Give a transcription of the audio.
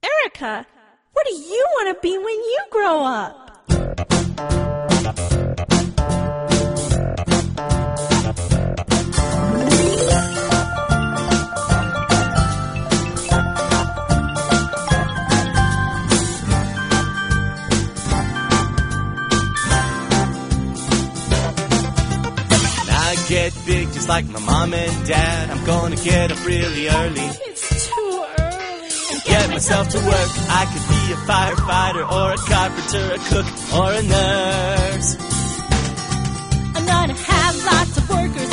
Erica, what do you want to be when you grow up? Get big just like my mom and dad. I'm gonna get up really early. It's too early. Get myself to work. I could be a firefighter or a carpenter, a cook or a nurse. I'm gonna have lots of workers